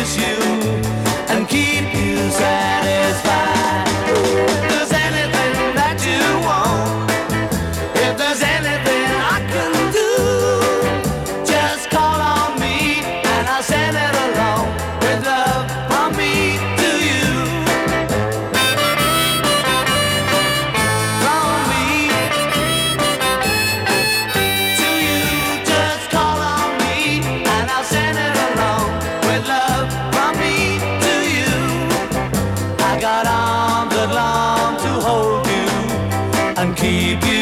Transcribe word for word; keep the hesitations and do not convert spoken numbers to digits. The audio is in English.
please you and keep you satisfied. If there's anything that you want, if there's anything I can do, just call on me and I'll send it along with love from me to you. From me to you, just call on me and I'll send it along with love from me to you. I got arms that long to hold you and keep you